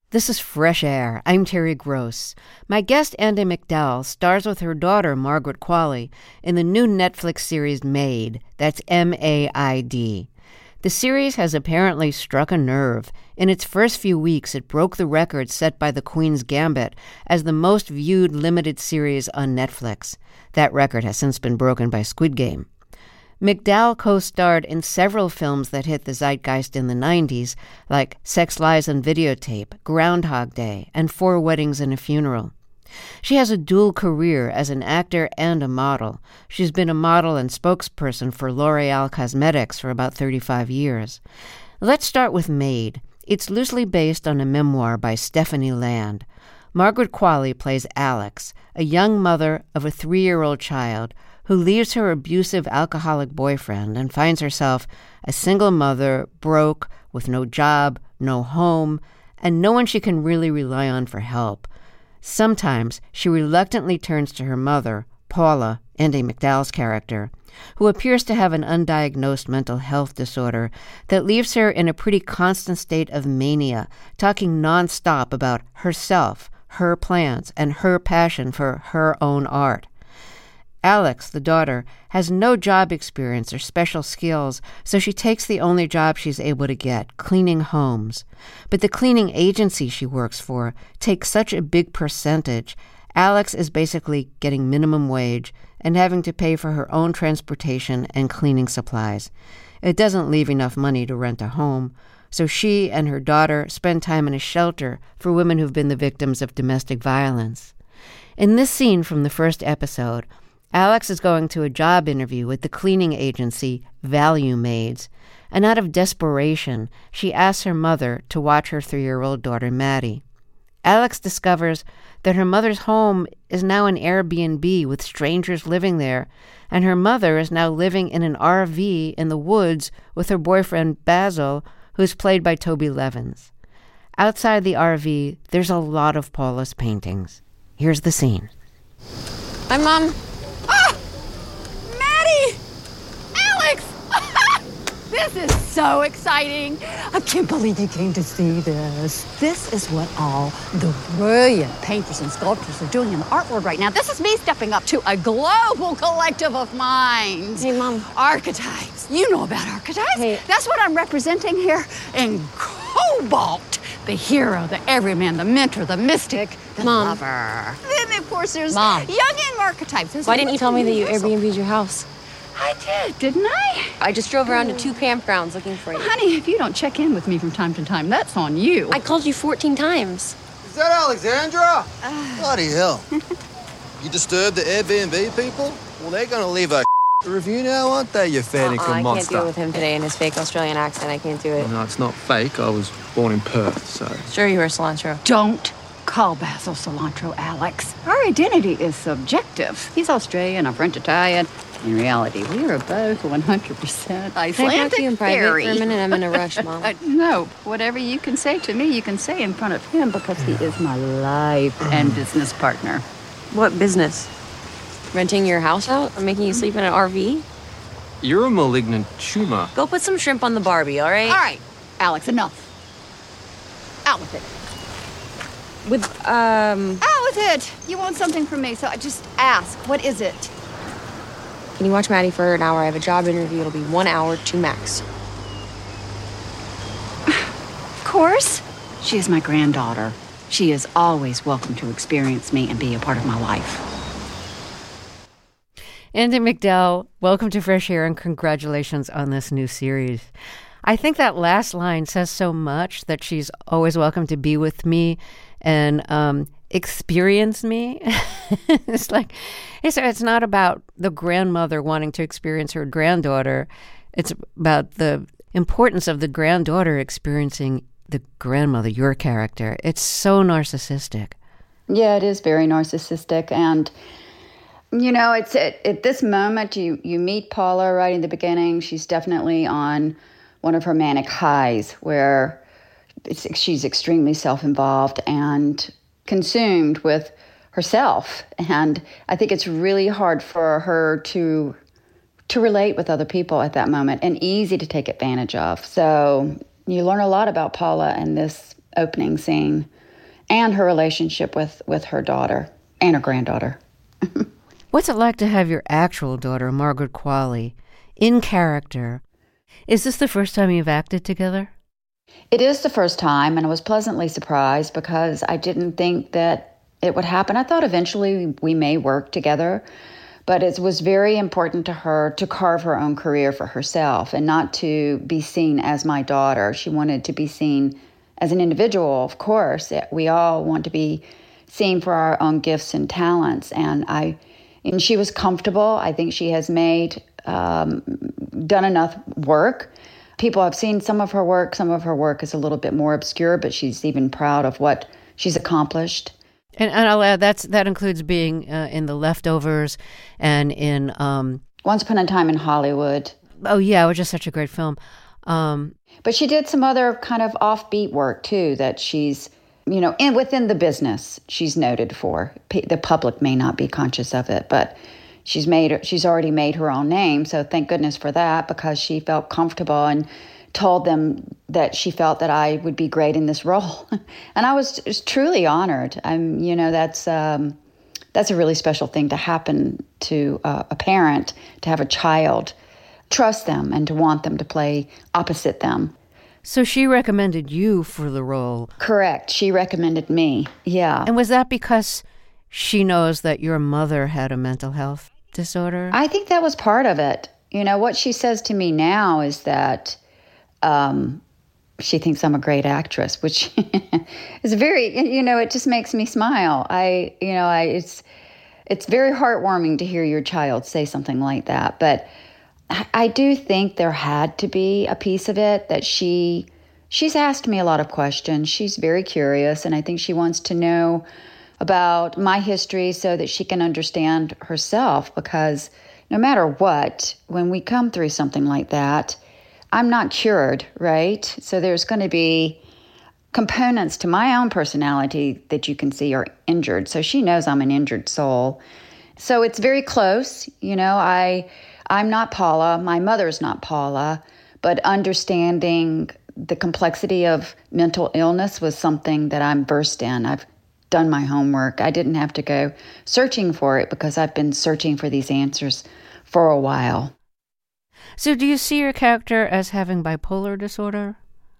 This is Fresh Air. I'm Terry Gross. My guest, Andie MacDowell, stars with her daughter, Margaret Qualley, in the new Netflix series Maid. That's M-A-I-D. The series has apparently struck a nerve. In its first few weeks, it broke the record set by The Queen's Gambit as the most viewed limited series on Netflix. That record has since been broken by Squid Game. MacDowell co-starred in several films that hit the zeitgeist in the 90s, like Sex, Lies, and Videotape, Groundhog Day, and 4 Weddings and a Funeral. She has a dual career as an actor and a model. She's been a model and spokesperson for L'Oreal Cosmetics for about 35 years. Let's start with Maid. It's loosely based on a memoir by Stephanie Land. Margaret Qualley plays Alex, a young mother of a 3-year-old child who leaves her abusive alcoholic boyfriend and finds herself a single mother, broke, with no job, no home, and no one she can really rely on for help. Sometimes she reluctantly turns to her mother, Paula, Andie MacDowell's character, who appears to have an undiagnosed mental health disorder that leaves her in a pretty constant state of mania, talking nonstop about herself, her plans, and her passion for her own art. Alex, the daughter, has no job experience or special skills, so she takes the only job she's able to get, cleaning homes. But the cleaning agency she works for takes such a big percentage, Alex is basically getting minimum wage and having to pay for her own transportation and cleaning supplies. It doesn't leave enough money to rent a home, so she and her daughter spend time in a shelter for women who've been the victims of domestic violence. In this scene from the first episode, Alex is going to a job interview with the cleaning agency Value Maids, and out of desperation, she asks her mother to watch her 3-year-old daughter, Maddie. Alex discovers that her mother's home is now an Airbnb with strangers living there, and her mother is now living in an RV in the woods with her boyfriend, Basil, who's played by Toby Levins. Outside the RV, there's a lot of Paula's paintings. Here's the scene. Hi, Mom. Maddie! Alex! This is so exciting. I can't believe you came to see this. This is what all the brilliant painters and sculptors are doing in the art world right now. This is me stepping up to a global collective of minds. Hey, Mom. Archetypes. You know about archetypes. Hey. That's what I'm representing here in Cobalt. The hero, the everyman, the mentor, the mystic, the Mom. lover. Then, of course, there's Mom. Jungian archetypes. Why didn't you tell me that you Airbnb'd your house? I did, didn't I? I just drove around to 2 campgrounds looking for you. Honey, if you don't check in with me from time to time, that's on you. I called you 14 times. Is that Alexandra? Bloody hell. You disturbed the Airbnb people? Well, they're gonna leave a review now, aren't they, you fair dinkum I can't monster? deal with him today and his fake Australian accent. I can't do it. Well, no, it's not fake. I was born in Perth, so... Sure you were cilantro. Don't call Basil cilantro, Alex. Our identity is subjective. He's Australian, I'm French Italian. In reality, we are both 100% Icelandic. Can I talk to you in private fairy. for a minute? I'm in a rush, Mom. No, whatever you can say to me, you can say in front of him because he is my life and business partner. What business? Renting your house out or making you sleep in an RV? You're a malignant tumor. Go put some shrimp on the Barbie, all right? All right, Alex, enough. Out with it. Out with it. You want something from me, so I just ask. What is it? Can you watch Maddie for an hour? I have a job interview. It'll be 1 hour, 2 max. Of course. She is my granddaughter. She is always welcome to experience me and be a part of my life. Andie MacDowell, welcome to Fresh Air and congratulations on this new series. I think that last line says so much, that she's always welcome to be with me and experience me. It's not about the grandmother wanting to experience her granddaughter. It's about the importance of the granddaughter experiencing the grandmother, your character. It's so narcissistic. Yeah, it is very narcissistic. And, you know, it's at this moment, you meet Paula right in the beginning. She's definitely on one of her manic highs where she's extremely self-involved and consumed with herself. And I think it's really hard for her to relate with other people at that moment and easy to take advantage of. So you learn a lot about Paula in this opening scene. and her relationship with her daughter and her granddaughter. What's it like to have your actual daughter, Margaret Qualley, in character? Is this the first time you've acted together? It is the first time, and I was pleasantly surprised because I didn't think that it would happen. I thought eventually we may work together, but it was very important to her to carve her own career for herself and not to be seen as my daughter. She wanted to be seen as an individual, of course. We all want to be seen for our own gifts and talents, and she was comfortable. I think she has done enough work. People have seen some of her work. Some of her work is a little bit more obscure, but she's even proud of what she's accomplished. And I'll add, that includes being in The Leftovers and in... Once Upon a Time in Hollywood. Oh, yeah, it was just such a great film. But she did some other kind of offbeat work, too, that she's, within the business she's noted for. The public may not be conscious of it, but she's already made her own name, so thank goodness for that, because she felt comfortable and told them that she felt that I would be great in this role. And I was truly honored. That's a really special thing to happen to a parent, to have a child trust them and to want them to play opposite them. So she recommended you for the role. Correct. She recommended me. Yeah. And was that because she knows that your mother had a mental health disorder? I think that was part of it. What she says to me now is that she thinks I'm a great actress, which is very, it just makes me smile. It's very heartwarming to hear your child say something like that. But I do think there had to be a piece of it that she's asked me a lot of questions. She's very curious, and I think she wants to know about my history so that she can understand herself, because no matter what, when we come through something like that, I'm not cured, right? So there's going to be components to my own personality that you can see are injured. So she knows I'm an injured soul. So it's very close. I'm not Paula. My mother's not Paula. But understanding the complexity of mental illness was something that I'm versed in. I've done my homework. I didn't have to go searching for it because I've been searching for these answers for a while. So do you see your character as having bipolar disorder?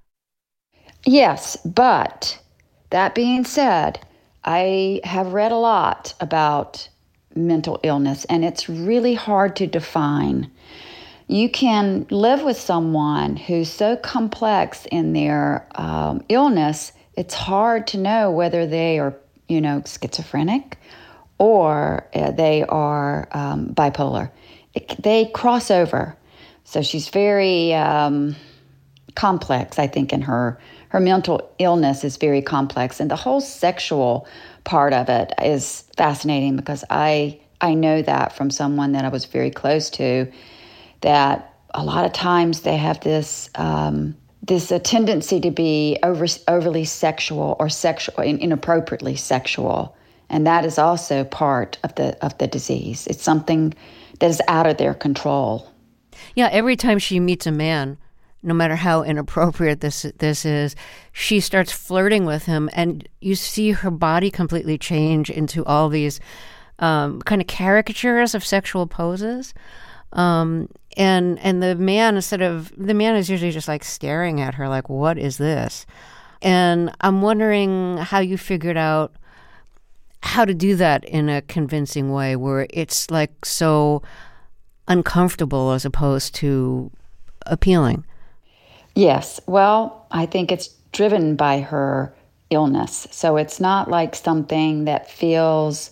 Yes, but that being said, I have read a lot about mental illness, and it's really hard to define. You can live with someone who's so complex in their illness, it's hard to know whether they are, schizophrenic or they are bipolar. They cross over. So she's very complex, I think, in her mental illness is very complex. And the whole sexual part of it is fascinating because I know that from someone that I was very close to, that a lot of times they have this a tendency to be overly sexual or inappropriately sexual. And that is also part of the disease. It's something that is out of their control. Yeah, every time she meets a man, no matter how inappropriate this is, she starts flirting with him, and you see her body completely change into all these kind of caricatures of sexual poses. And the man is usually just like staring at her like, what is this? And I'm wondering how you figured out how to do that in a convincing way where it's like so uncomfortable as opposed to appealing. Yes. Well, I think it's driven by her illness. So it's not like something that feels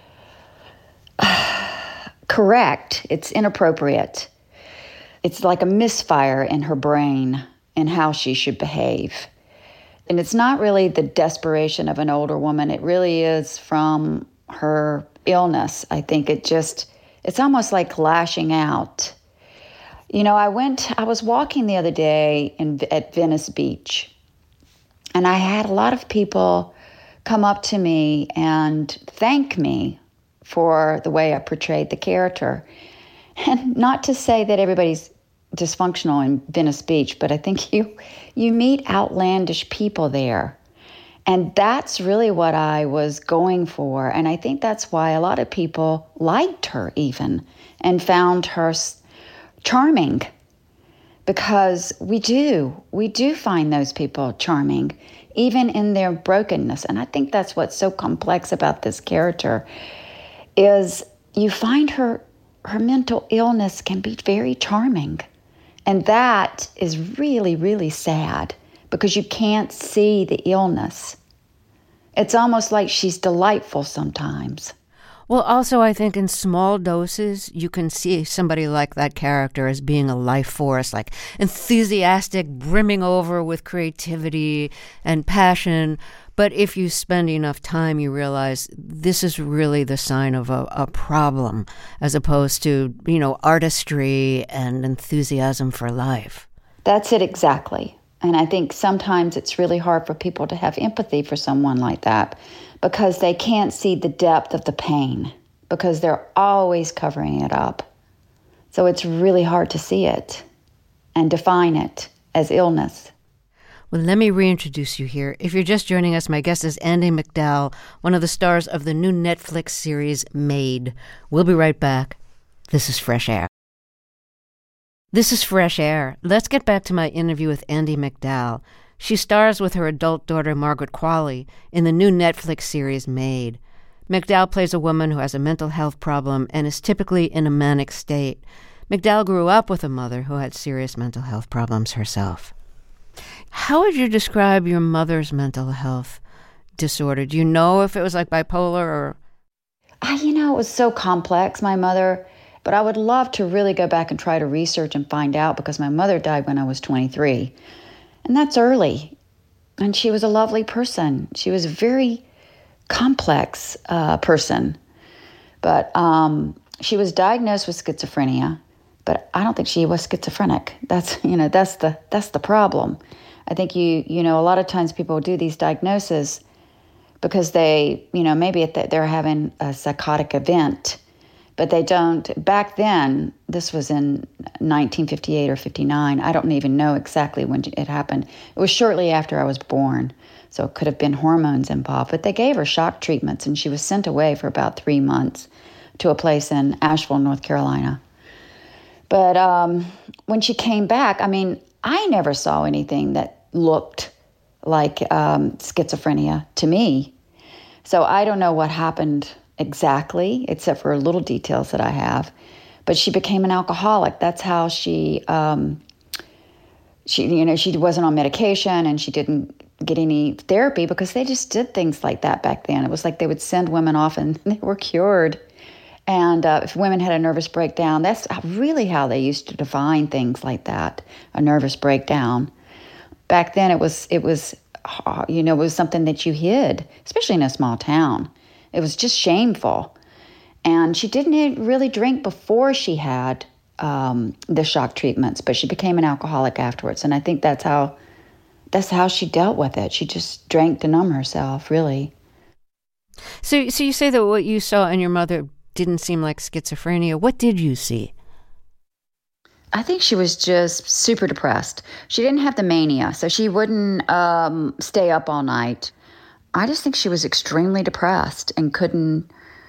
correct. It's inappropriate. It's like a misfire in her brain and how she should behave. And it's not really the desperation of an older woman. It really is from her illness. I think it's almost like lashing out. I was walking the other day at Venice Beach, and I had a lot of people come up to me and thank me for the way I portrayed the character. And not to say that everybody's dysfunctional in Venice Beach, but I think you meet outlandish people there. And that's really what I was going for. And I think that's why a lot of people liked her even and found her charming, because we do find those people charming, even in their brokenness. And I think that's what's so complex about this character, is you find her mental illness can be very charming. And that is really, really sad, because you can't see the illness. It's almost like she's delightful sometimes. Well, also, I think in small doses, you can see somebody like that character as being a life force, like enthusiastic, brimming over with creativity and passion. But if you spend enough time, you realize this is really the sign of a problem, as opposed to, artistry and enthusiasm for life. That's it exactly. And I think sometimes it's really hard for people to have empathy for someone like that, because they can't see the depth of the pain, because they're always covering it up. So it's really hard to see it and define it as illness. Well, let me reintroduce you here. If you're just joining us, my guest is Andie MacDowell, one of the stars of the new Netflix series Maid. We'll be right back. This is Fresh Air. This is Fresh Air. Let's get back to my interview with Andie MacDowell. She stars with her adult daughter, Margaret Qualley, in the new Netflix series Maid. MacDowell plays a woman who has a mental health problem and is typically in a manic state. MacDowell grew up with a mother who had serious mental health problems herself. How would you describe your mother's mental health disorder? Do you know if it was like bipolar or... It was so complex, my mother. But I would love to really go back and try to research and find out, because my mother died when I was 23. And that's early. And she was a lovely person. She was a very complex person. But she was diagnosed with schizophrenia. But I don't think she was schizophrenic. That's the problem. I think a lot of times people do these diagnoses because they, maybe they're having a psychotic event. But they don't. Back then, this was in 1958 or 59. I don't even know exactly when it happened. It was shortly after I was born, so it could have been hormones involved. But they gave her shock treatments, and she was sent away for about 3 months to a place in Asheville, North Carolina. But when she came back, I never saw anything that looked like schizophrenia to me. So I don't know what happened exactly, except for little details that I have. But she became an alcoholic. That's how she wasn't on medication, and she didn't get any therapy, because they just did things like that back then. It was like they would send women off and they were cured. And if women had a nervous breakdown, that's really how they used to define things like that, a nervous breakdown. Back then it was something that you hid, especially in a small town. It was just shameful. And she didn't really drink before she had the shock treatments, but she became an alcoholic afterwards. And I think that's how she dealt with it. She just drank to numb herself, really. So you say that what you saw in your mother didn't seem like schizophrenia. What did you see? I think she was just super depressed. She didn't have the mania, so she wouldn't stay up all night. I just think she was extremely depressed and couldn't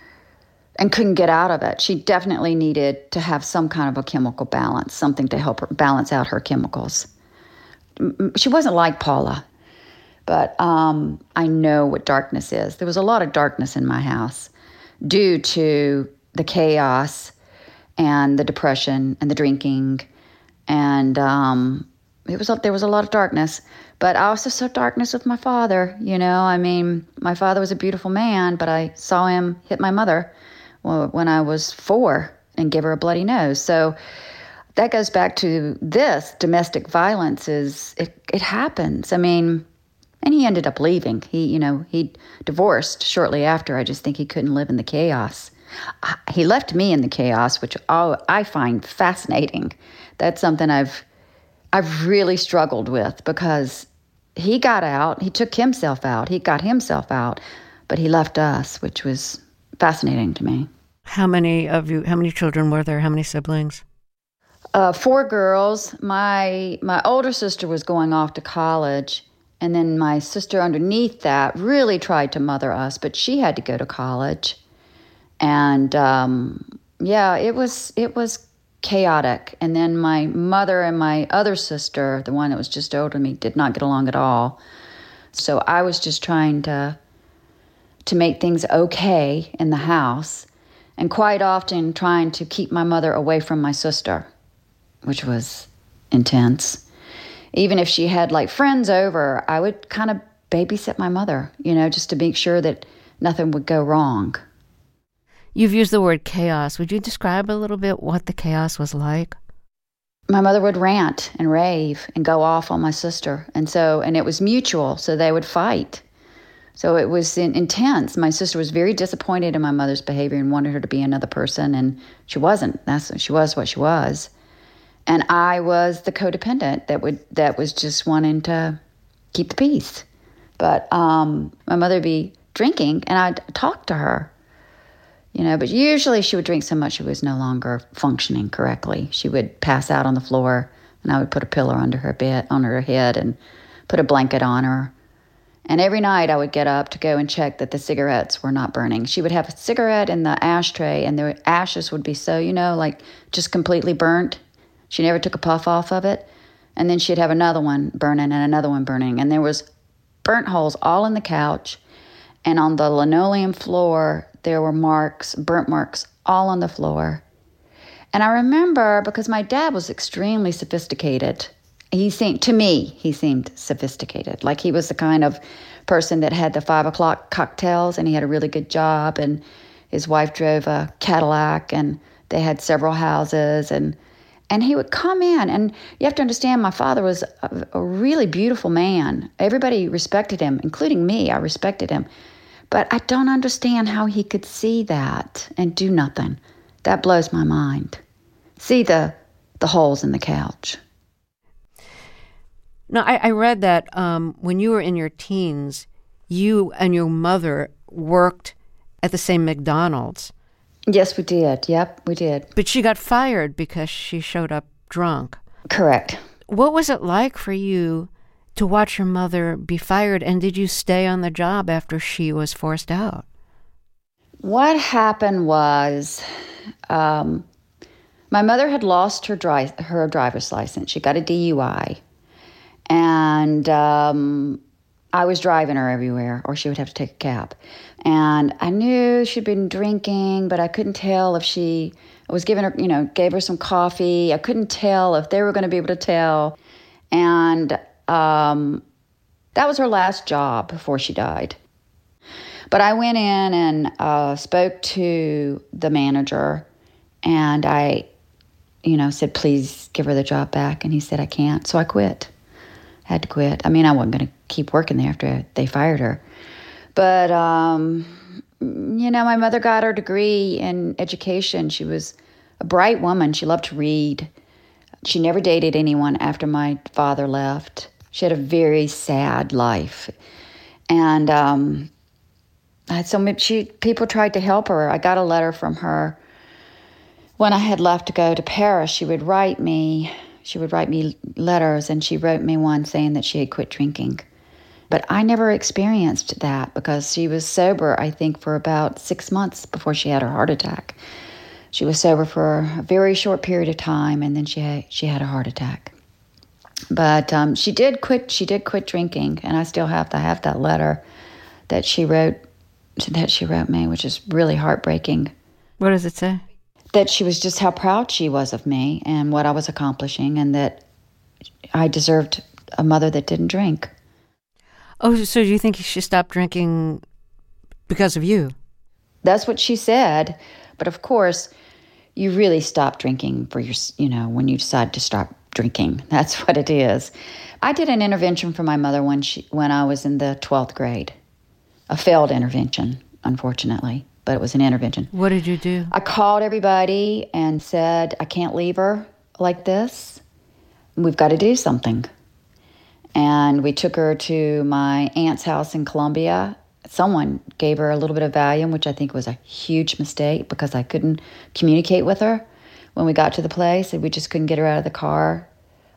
get out of it. She definitely needed to have some kind of a chemical balance, something to help her balance out her chemicals. She wasn't like Paula, but I know what darkness is. There was a lot of darkness in my house due to the chaos and the depression and the drinking, and there was a lot of darkness. But I also saw darkness with my father. My father was a beautiful man, but I saw him hit my mother when I was 4 and give her a bloody nose. So that goes back to this domestic violence. It happens. And he ended up leaving. He divorced shortly after. I just think he couldn't live in the chaos. He left me in the chaos, which I find fascinating. That's something I've really struggled with, because he got out, he took himself out, he got himself out, but he left us, which was fascinating to me. How many children were there? How many siblings? 4 girls. My older sister was going off to college, And then my sister underneath that really tried to mother us, but she had to go to college. And it was chaotic. And then my mother and my other sister, the one that was just older than me, did not get along at all. So I was just trying to make things okay in the house, and quite often trying to keep my mother away from my sister, which was intense. Even if she had like friends over, I would kind of babysit my mother, just to make sure that nothing would go wrong. You've used the word chaos. Would you describe a little bit what the chaos was like? My mother would rant and rave and go off on my sister. And it was mutual, so they would fight. So it was intense. My sister was very disappointed in my mother's behavior and wanted her to be another person, and she wasn't. She was what she was. And I was the codependent that was just wanting to keep the peace. But my mother would be drinking, and I'd talk to her. But usually she would drink so much she was no longer functioning correctly. She would pass out on the floor, and I would put a pillow under her head and put a blanket on her. And every night I would get up to go and check that the cigarettes were not burning. She would have a cigarette in the ashtray, and the ashes would be so, just completely burnt. She never took a puff off of it. And then she'd have another one burning and another one burning. And there was burnt holes all in the couch. And on the linoleum floor, there were burnt marks all on the floor. And I remember, because my dad was extremely sophisticated, he seemed sophisticated. Like he was the kind of person that had the 5 o'clock cocktails, and he had a really good job, and his wife drove a Cadillac, and they had several houses, and he would come in, and you have to understand, my father was a really beautiful man. Everybody respected him, including me. I respected him. But I don't understand how he could see that and do nothing. That blows my mind. See the holes in the couch. Now, I read that when you were in your teens, you and your mother worked at the same McDonald's. Yes, we did. Yep, we did. But she got fired because she showed up drunk. Correct. What was it like for you to watch your mother be fired, and did you stay on the job after she was forced out? What happened was my mother had lost her driver's license. She got a DUI. And I was driving her everywhere, or she would have to take a cab. And I knew she'd been drinking, but I couldn't tell if I was giving her, gave her some coffee. I couldn't tell if they were going to be able to tell. And that was her last job before she died. But I went in and spoke to the manager, and I, said, please give her the job back. And he said, I can't. So I quit. Had to quit. I mean, I wasn't going to keep working there after they fired her. But, my mother got her degree in education. She was a bright woman. She loved to read. She never dated anyone after my father left. She had a very sad life. And people tried to help her. I got a letter from her. When I had left to go to Paris, she would write me letters, and she wrote me one saying that she had quit drinking. But I never experienced that because she was sober, I think, for about 6 months before she had her heart attack. She was sober for a very short period of time, and then she had a heart attack. But she did quit drinking, and I still have that letter that she wrote me, which is really heartbreaking. What does it say? That she was just how proud she was of me and what I was accomplishing, and that I deserved a mother that didn't drink. Oh, so do you think she stopped drinking because of you? That's what she said. But of course, you really stop drinking for when you decide to stop drinking. That's what it is. I did an intervention for my mother when I was in the 12th grade. A failed intervention, unfortunately, but it was an intervention. What did you do? I called everybody and said, I can't leave her like this. We've got to do something. And we took her to my aunt's house in Columbia. Someone gave her a little bit of Valium, which I think was a huge mistake because I couldn't communicate with her when we got to the place, and we just couldn't get her out of the car.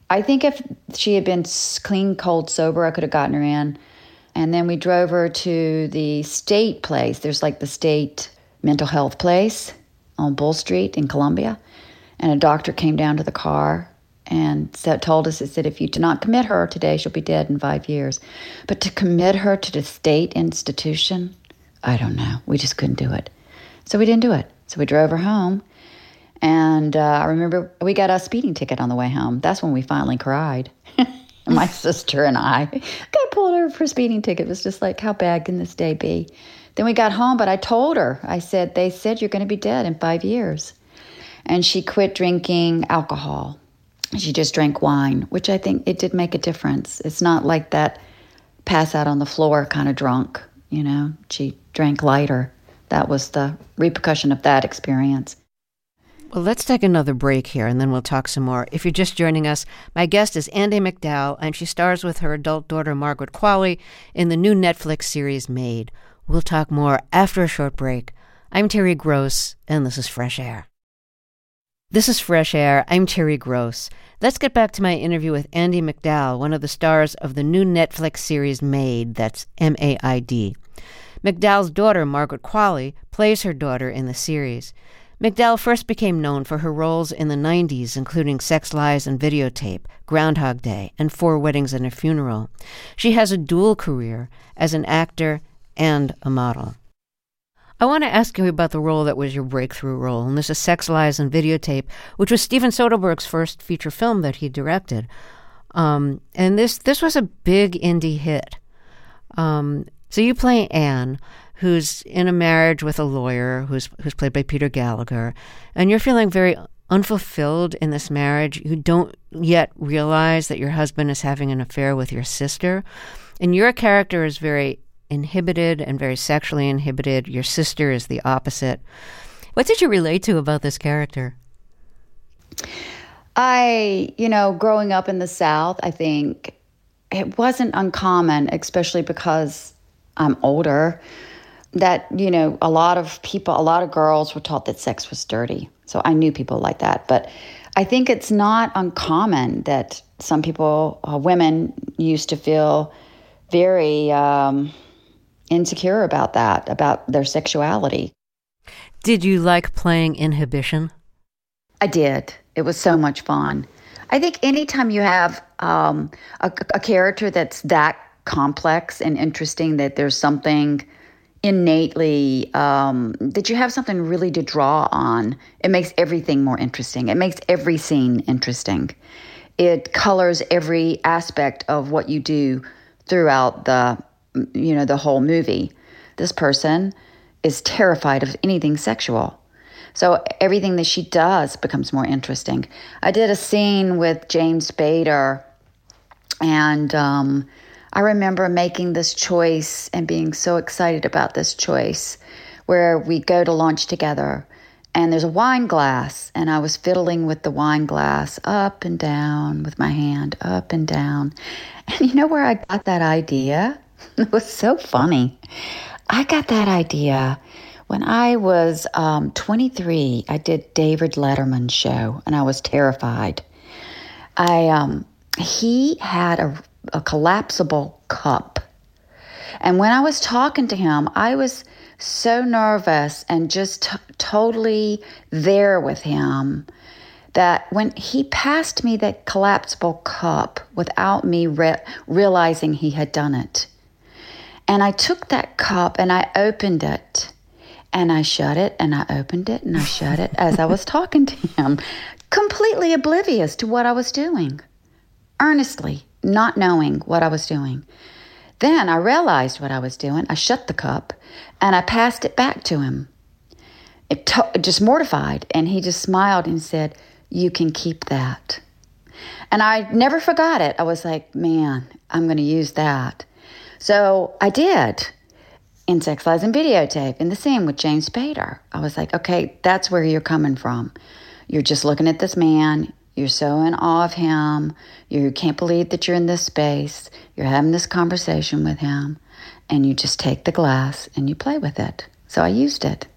I think if she had been clean, cold, sober, I could have gotten her in. And then we drove her to the state place. There's like the state mental health place on Bull Street in Columbia. And a doctor came down to the car and told us, it said, if you do not commit her today, she'll be dead in 5 years. But to commit her to the state institution, I don't know. We just couldn't do it. So we didn't do it. So we drove her home. And I remember we got a speeding ticket on the way home. That's when we finally cried. My sister and I got pulled over for a speeding ticket. It was just like, how bad can this day be? Then we got home, but I told her, they said you're going to be dead in 5 years. And she quit drinking alcohol. She just drank wine, which I think it did make a difference. It's not like that pass out on the floor kind of drunk, you know. She drank lighter. That was the repercussion of that experience. Well, let's take another break here, and then we'll talk some more. If you're just joining us, my guest is Andie MacDowell, and she stars with her adult daughter, Margaret Qualley, in the new Netflix series Maid. We'll talk more after a short break. I'm Terry Gross, and this is Fresh Air. This is Fresh Air. I'm Terry Gross. Let's get back to my interview with Andie MacDowell, one of the stars of the new Netflix series Maid, that's M-A-I-D. MacDowell's daughter, Margaret Qualley, plays her daughter in the series. MacDowell first became known for her roles in the 90s, including Sex, Lies, and Videotape, Groundhog Day, and 4 Weddings and a Funeral. She has a dual career as an actor and a model. I want to ask you about the role that was your breakthrough role, and this is Sex, Lies, and Videotape, which was Steven Soderbergh's first feature film that he directed. And this was a big indie hit. So you play Anne, who's in a marriage with a lawyer who's played by Peter Gallagher, and you're feeling very unfulfilled in this marriage. You don't yet realize that your husband is having an affair with your sister, and your character is very inhibited and very sexually inhibited. Your sister is the opposite. What did you relate to about this character? Growing up in the South, I think it wasn't uncommon, especially because I'm older, that, a lot of girls were taught that sex was dirty. So I knew people like that. But I think it's not uncommon that some people, women, used to feel very insecure about that, about their sexuality. Did you like playing inhibition? I did. It was so much fun. I think anytime you have a character that's that complex and interesting, that there's something innately, that you have something really to draw on, it makes everything more interesting. It makes every scene interesting. It colors every aspect of what you do throughout the whole movie. This person is terrified of anything sexual. So everything that she does becomes more interesting. I did a scene with James Spader, and I remember making this choice and being so excited about this choice, where we go to lunch together, and there's a wine glass, and I was fiddling with the wine glass up and down with my hand, up and down. And you know where I got that idea? It was so funny. I got that idea when I was 23. I did David Letterman's show, and I was terrified. He had a collapsible cup. And when I was talking to him, I was so nervous and just totally there with him that when he passed me that collapsible cup without me realizing he had done it, and I took that cup and I opened it and I shut it and I opened it and I shut it as I was talking to him, completely oblivious to what I was doing, earnestly not knowing what I was doing. Then I realized what I was doing. I shut the cup and I passed it back to him. Just mortified. And he just smiled and said, "You can keep that." And I never forgot it. I was like, man, I'm going to use that. So I did in Sex, Lies, and Videotape, in the scene with James Spader. I was like, okay, that's where you're coming from. You're just looking at this man. You're so in awe of him. You can't believe that you're in this space. You're having this conversation with him. And you just take the glass and you play with it. So I used it.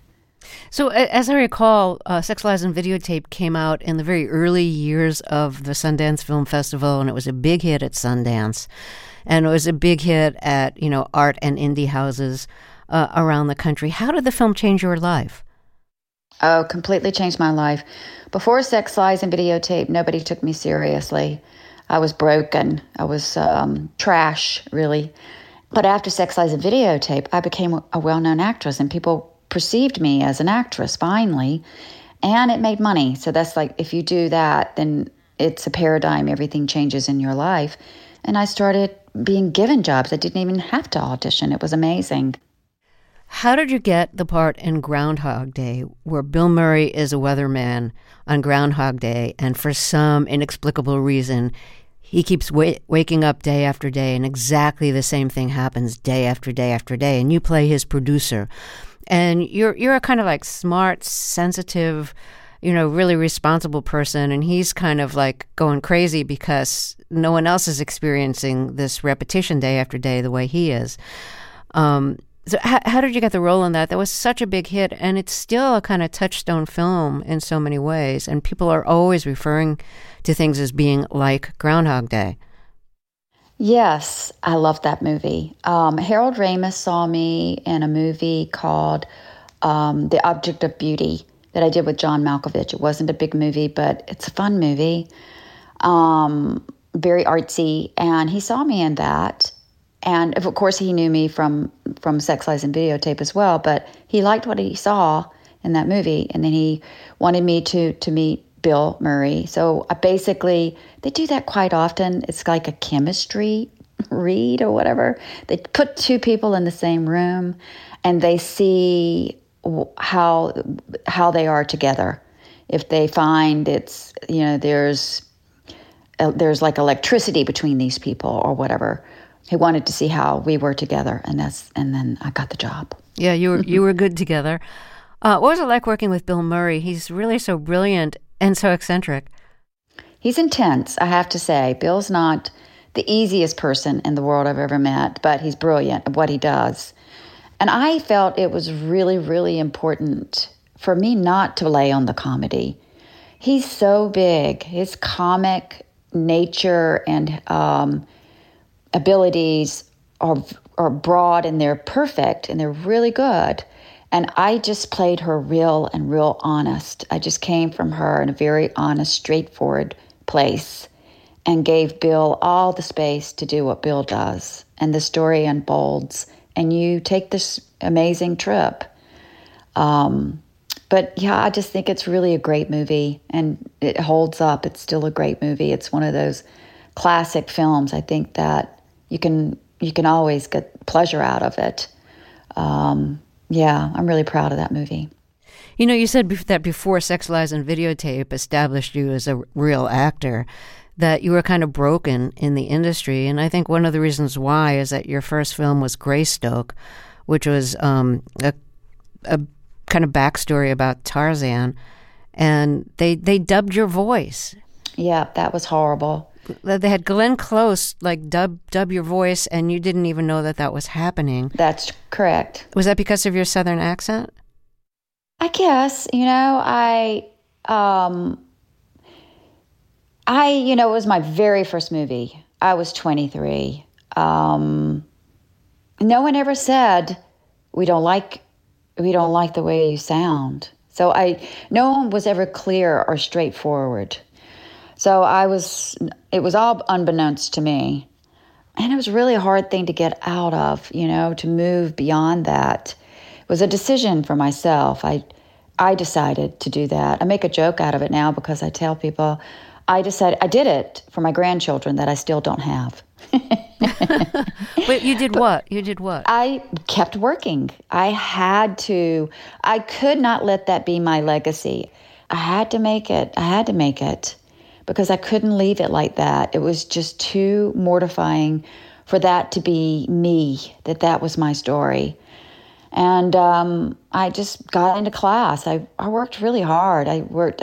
So, as I recall, Sex, Lies, and Videotape came out in the very early years of the Sundance Film Festival, and it was a big hit at Sundance. And it was a big hit at, art and indie houses around the country. How did the film change your life? Oh, completely changed my life. Before Sex, Lies, and Videotape, nobody took me seriously. I was broken. I was trash, really. But after Sex, Lies, and Videotape, I became a well-known actress, and people perceived me as an actress, finally. And it made money. So that's like, if you do that, then it's a paradigm. Everything changes in your life. And I started being given jobs. I didn't even have to audition. It was amazing. How did you get the part in Groundhog Day, where Bill Murray is a weatherman on Groundhog Day, and for some inexplicable reason, he keeps waking up day after day, and exactly the same thing happens day after day after day, and you play his producer. And you're a kind of like smart, sensitive, really responsible person, and he's kind of like going crazy because no one else is experiencing this repetition day after day the way he is. So how did you get the role in that? That was such a big hit, and it's still a kind of touchstone film in so many ways, and people are always referring to things as being like Groundhog Day. Yes, I love that movie. Harold Ramis saw me in a movie called The Object of Beauty that I did with John Malkovich. It wasn't a big movie, but it's a fun movie, very artsy, and he saw me in that. And of course, he knew me from Sex, Lies, and Videotape as well, but he liked what he saw in that movie, and then he wanted me to meet Bill Murray. So they do that quite often. It's like a chemistry read or whatever. They put two people in the same room, and they see how they are together. If they find it's, there's like electricity between these people or whatever. He wanted to see how we were together, and then I got the job. Yeah, you were good together. What was it like working with Bill Murray? He's really so brilliant and so eccentric. He's intense, I have to say. Bill's not the easiest person in the world I've ever met, but he's brilliant at what he does. And I felt it was really, really important for me not to lay on the comedy. He's so big. His comic nature and abilities are broad, and they're perfect, and they're really good. And I just played her real and real honest. I just came from her in a very honest, straightforward place and gave Bill all the space to do what Bill does. And the story unfolds, and you take this amazing trip. But yeah, I just think it's really a great movie, and it holds up. It's still a great movie. It's one of those classic films. I think that you can always get pleasure out of it. Yeah, I'm really proud of that movie. You said that before Sex, Lies, and Videotape established you as a real actor, that you were kind of broken in the industry. And I think one of the reasons why is that your first film was Greystoke, which was a kind of backstory about Tarzan. And they dubbed your voice. Yeah, that was horrible. They had Glenn Close dub your voice, and you didn't even know that was happening. That's correct. Was that because of your Southern accent? I guess, it was my very first movie. I was 23. No one ever said, we don't like the way you sound. So no one was ever clear or straightforward. So it was all unbeknownst to me. And it was really a hard thing to get out of, to move beyond that. It was a decision for myself. I decided to do that. I make a joke out of it now because I tell people I did it for my grandchildren that I still don't have. Wait, you did what? You did what? I kept working. I could not let that be my legacy. I had to make it. Because I couldn't leave it like that. It was just too mortifying for that to be me, that was my story. And I just got into class. I worked really hard. I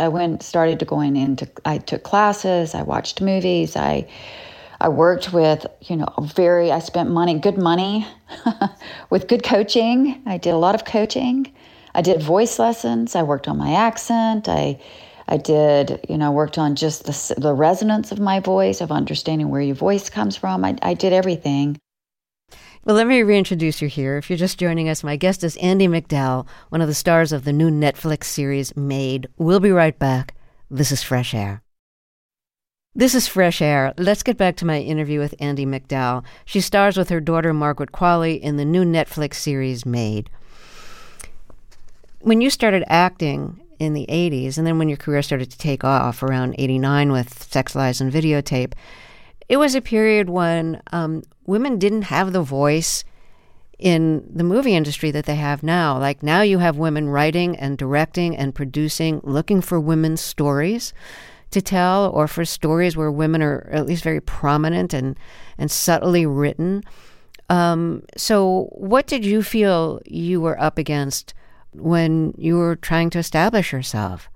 took classes, I watched movies, I worked with, I spent good money with good coaching. I did a lot of coaching. I did voice lessons. I worked on my accent. I did, worked on just the resonance of my voice, of understanding where your voice comes from. I did everything. Well, let me reintroduce you here. If you're just joining us, my guest is Andie MacDowell, one of the stars of the new Netflix series Maid. We'll be right back. This is Fresh Air. This is Fresh Air. Let's get back to my interview with Andie MacDowell. She stars with her daughter, Margaret Qualley, in the new Netflix series Maid. When you started acting in the 80s, and then when your career started to take off around 89 with Sex, Lies, and Videotape, it was a period when women didn't have the voice in the movie industry that they have now. Like now you have women writing and directing and producing, looking for women's stories to tell, or for stories where women are at least very prominent and subtly written. So what did you feel you were up against when you were trying to establish yourself?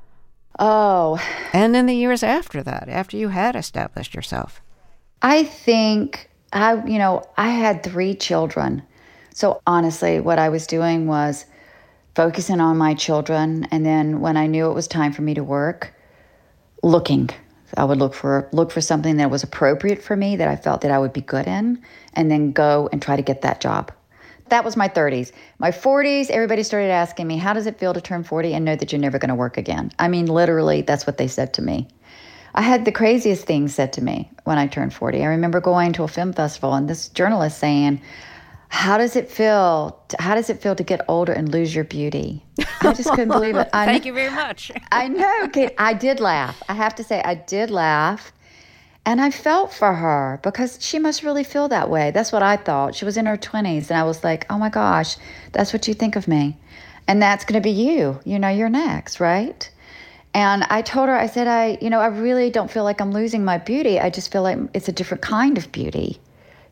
Oh. And in the years after that, after you had established yourself? I think I had 3 children. So honestly, what I was doing was focusing on my children. And then when I knew it was time for me to work, looking. I would look for something that was appropriate for me, that I felt that I would be good in, and then go and try to get that job. That was my 30s. My 40s, everybody started asking me, how does it feel to turn 40 and know that you're never going to work again? I mean, literally, that's what they said to me. I had the craziest things said to me when I turned 40. I remember going to a film festival and this journalist saying, how does it feel to get older and lose your beauty? I just couldn't believe it. Thank you very much. I know, Kate. I did laugh. I have to say, I did laugh. And I felt for her because she must really feel that way. That's what I thought. She was in her 20s. And I was like, oh my gosh, that's what you think of me. And that's going to be you. You're next, right? And I told her, I said, I really don't feel like I'm losing my beauty. I just feel like it's a different kind of beauty.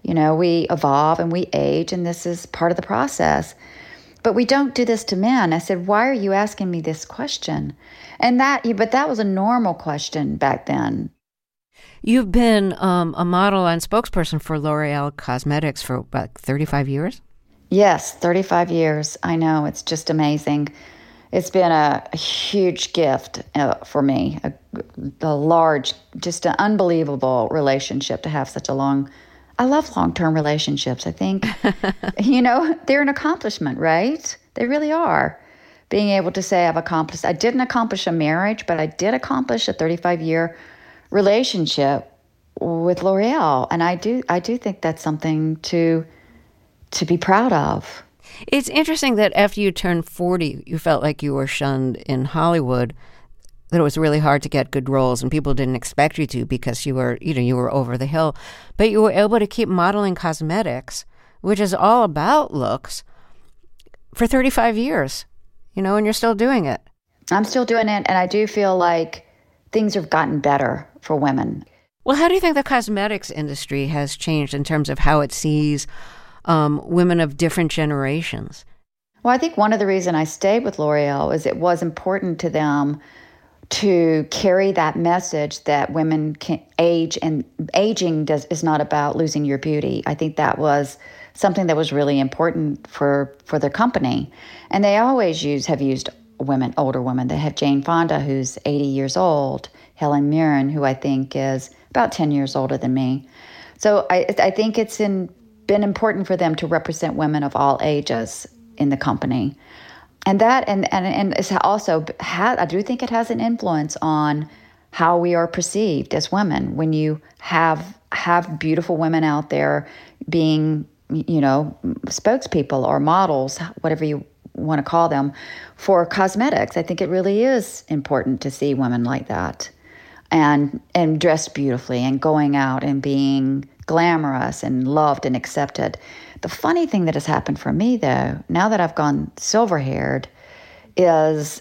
We evolve and we age, and this is part of the process. But we don't do this to men. I said, why are you asking me this question? But that was a normal question back then. You've been a model and spokesperson for L'Oreal Cosmetics for about 35 years? Yes, 35 years. I know. It's just amazing. It's been a huge gift for me, a large, just an unbelievable relationship to have such a long. I love long-term relationships. I think, they're an accomplishment, right? They really are. Being able to say I didn't accomplish a marriage, but I did accomplish a 35-year relationship with L'Oreal. And I do think that's something to be proud of. It's interesting that after you turned 40, you felt like you were shunned in Hollywood, that it was really hard to get good roles and people didn't expect you to because you were over the hill. But you were able to keep modeling cosmetics, which is all about looks, for 35 years, and you're still doing it. I'm still doing it, and I do feel like things have gotten better for women. Well, how do you think the cosmetics industry has changed in terms of how it sees women of different generations? Well, I think one of the reasons I stayed with L'Oreal is it was important to them to carry that message that women can age, and aging is not about losing your beauty. I think that was something that was really important for their company. And they always have used women, older women. They have Jane Fonda, who's 80 years old, Helen Mirren, who I think is about 10 years older than me. So I think it's been important for them to represent women of all ages in the company. And that and it's also I do think it has an influence on how we are perceived as women when you have beautiful women out there being, spokespeople or models, whatever you want to call them, for cosmetics. I think it really is important to see women like that and dressed beautifully and going out and being glamorous and loved and accepted. The funny thing that has happened for me, though, now that I've gone silver-haired, is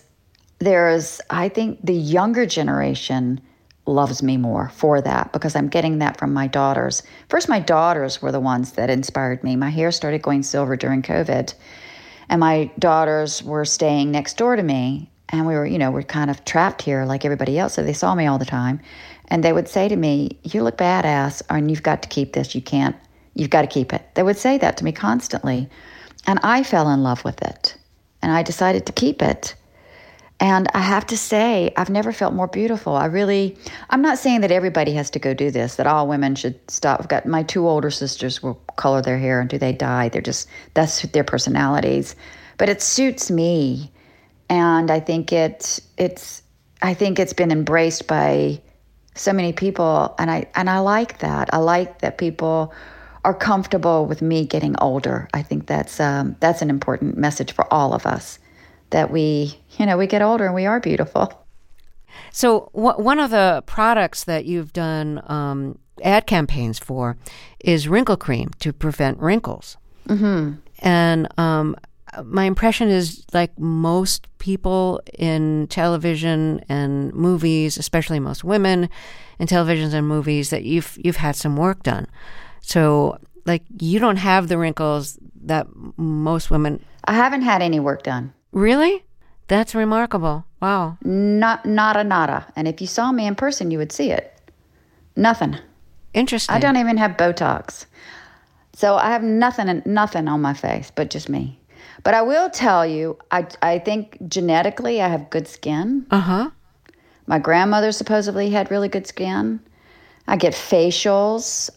I think the younger generation loves me more for that because I'm getting that from my daughters. First, my daughters were the ones that inspired me. My hair started going silver during COVID, and my daughters were staying next door to me, and we're kind of trapped here like everybody else, so they saw me all the time. And they would say to me, you look badass, and you've got to keep this. You've got to keep it. They would say that to me constantly. And I fell in love with it. and I decided to keep it. And I have to say, I've never felt more beautiful. I'm not saying that everybody has to go do this, that all women should stop. I've got my 2 older sisters will color their hair until they die. That's their personalities. But it suits me. And I think it's been embraced by so many people. And I like that. I like that people are comfortable with me getting older. I think that's an important message for all of us, that we get older and we are beautiful. So one of the products that you've done ad campaigns for is wrinkle cream to prevent wrinkles. Mm-hmm. And my impression is, like most people in television and movies, especially most women in televisions and movies, that you've had some work done. So, like, you don't have the wrinkles that most women... I haven't had any work done. Really? That's remarkable. Wow. Nada. And if you saw me in person, you would see it. Nothing. Interesting. I don't even have Botox. So I have nothing on my face but just me. But I will tell you, I think genetically I have good skin. Uh-huh. My grandmother supposedly had really good skin. I get facials.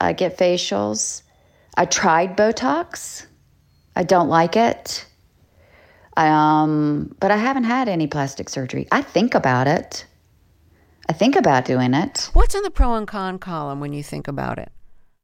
I tried Botox. I don't like it. But I haven't had any plastic surgery. I think about it. I think about doing it. What's in the pro and con column when you think about it?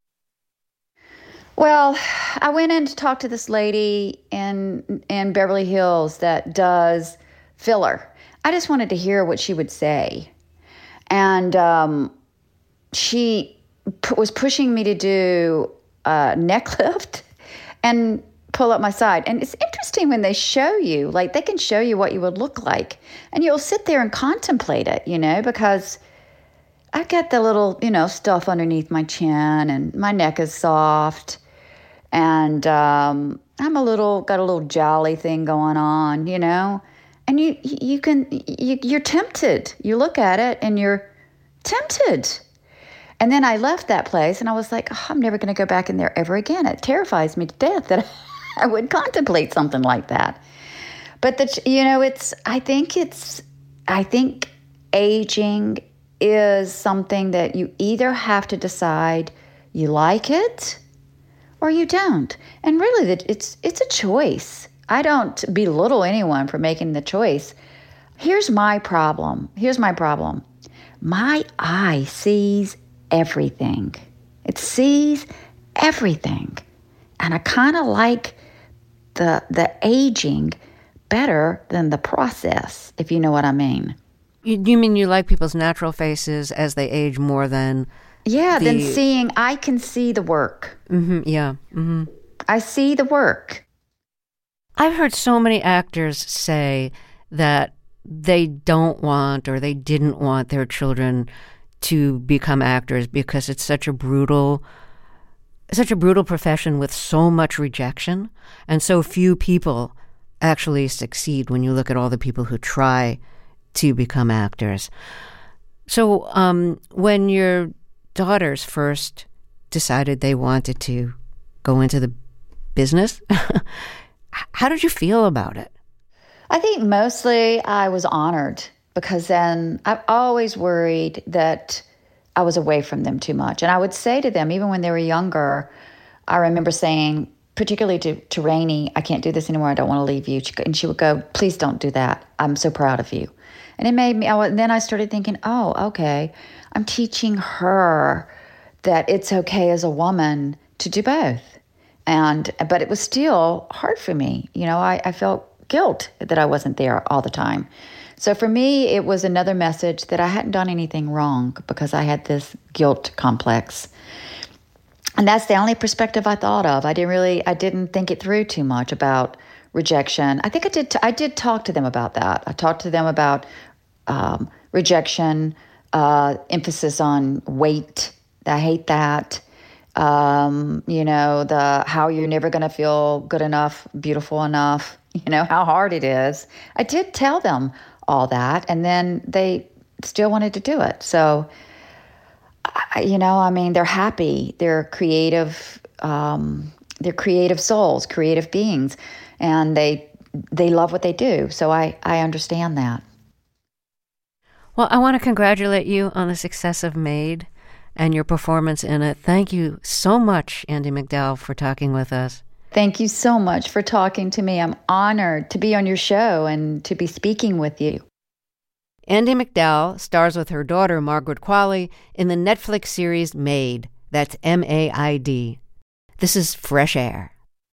Well, I went in to talk to this lady in Beverly Hills that does filler. I just wanted to hear what she would say. And she was pushing me to do a neck lift and pull up my side. And it's interesting when they show you, like they can show you what you would look like. And you'll sit there and contemplate it, because I got the little, stuff underneath my chin and my neck is soft. And I'm got a little jolly thing going on, and you're tempted. You look at it and you're tempted. And then I left that place and I was like, I'm never going to go back in there ever again. It terrifies me to death that I would contemplate something like that. But I think aging is something that you either have to decide you like it or you don't. And really, it's a choice. I don't belittle anyone for making the choice. Here's my problem. My eye sees everything. It sees everything. And I kind of like the aging better than the process, if you know what I mean. You mean you like people's natural faces as they age more than... Yeah, I can see the work. Mm-hmm, yeah. Mm-hmm. I see the work. I've heard so many actors say that they don't want or they didn't want their children to become actors because it's such a brutal profession with so much rejection, and so few people actually succeed when you look at all the people who try to become actors. So when your daughters first decided they wanted to go into the business, how did you feel about it? I think mostly I was honored, because then I've always worried that I was away from them too much. And I would say to them, even when they were younger, I remember saying, particularly to Rainey, I can't do this anymore. I don't want to leave you. And she would go, please don't do that. I'm so proud of you. And it made me, then I started thinking, oh, okay, I'm teaching her that it's okay as a woman to do both. But it was still hard for me. I felt guilt that I wasn't there all the time. So for me, it was another message that I hadn't done anything wrong, because I had this guilt complex. And that's the only perspective I thought of. I didn't think it through too much about rejection. I think I did talk to them about that. I talked to them about rejection, emphasis on weight. I hate that. How you're never going to feel good enough, beautiful enough, how hard it is. I did tell them all that, and then they still wanted to do it. So, they're happy. They're creative souls, creative beings, and they they love what they do. So I understand that. Well, I want to congratulate you on the success of Maid and your performance in it. Thank you so much, Andie MacDowell, for talking with us. Thank you so much for talking to me. I'm honored to be on your show and to be speaking with you. Andie MacDowell stars with her daughter, Margaret Qualley, in the Netflix series Maid. That's M-A-I-D. This is Fresh Air.